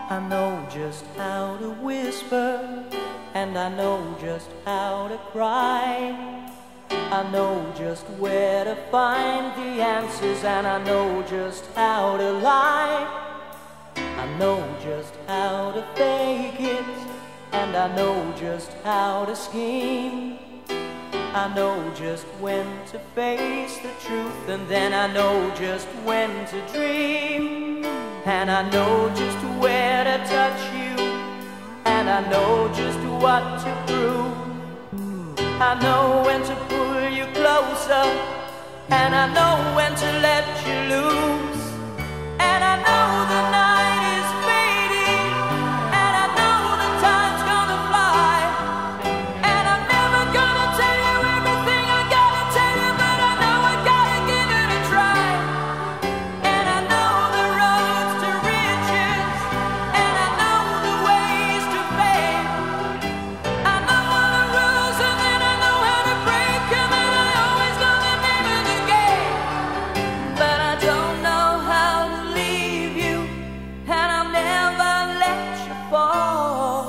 I know just how to whisper, and I know just how to cry. I know just where to find the answers, and I know just how to lie. I know just how to fake it, and I know just how to scheme. I know just when to face the truth, and then I know just when to dream. And I know just where to touch you, and I know just what to prove. I know when to pull you closer, and I know when to let you loose. And I know the night is fading, and I know the time's gonna fly. And I'm never gonna tell you everything I gotta tell you, but I know I gotta give it a try. And I know the roads to riches, and I know the ways to fame. I know all the rules, and then I know how to break them, and I always know the name of the game. But I don't know how to leave you, and I'll never let you fall.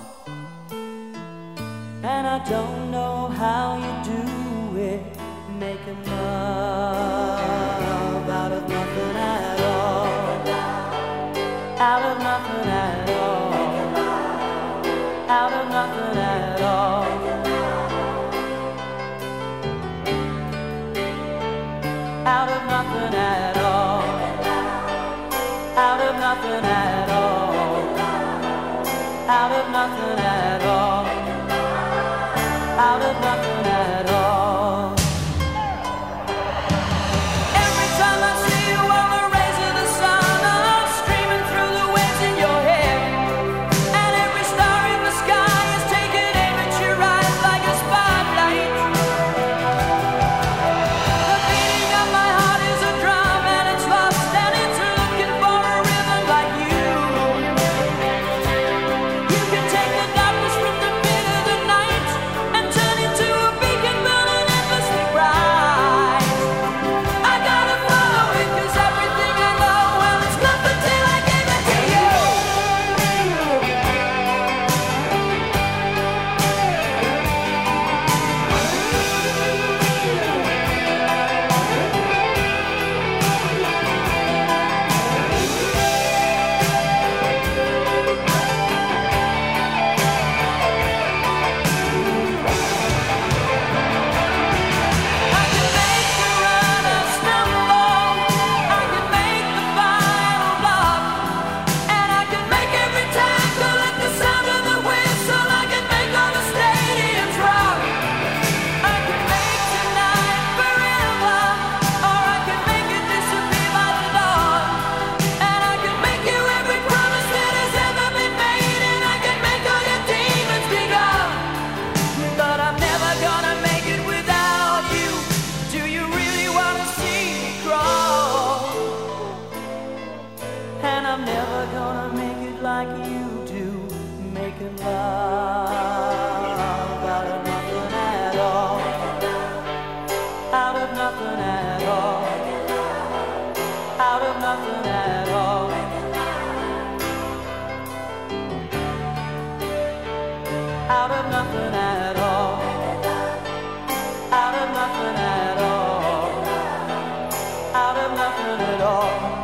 And I don't know how you do it, making love out of nothing at all. Out of nothing at all. Out of nothing at all. Out of nothing at all. Out of nothing at all. Out of nothing at all. Out of nothing at all. Every time I see you on the rays of the sun, I'm streaming through the waves in your hair. And every star in the sky is taking aim at your eyes like a spotlight. The beating of my heart is a drum, and it's lost, and it's looking for a rhythm like you. You can take the darkness from the pit of the night and turn it to a beacon burning endlessly bright. I gotta follow it, 'cause everything I know, well, it's nothing till I give it to you. I can make the runner stumble, I can make the final block, and I can make every tackle at the sound of the whistle. I can make all the stadiums rock. I can make tonight forever, or I can make it disappear by the dawn. And I can make you every promise that has ever been made, and I can make all your demons be gone. But I'm never gonna make it without you. Do you really wanna see me crawl? And I'm never gonna make it like you do, making love out of nothing at all. Out of nothing at all. Out of nothing at all. Out of nothing at all. Out of nothing at all. Out of nothing at all.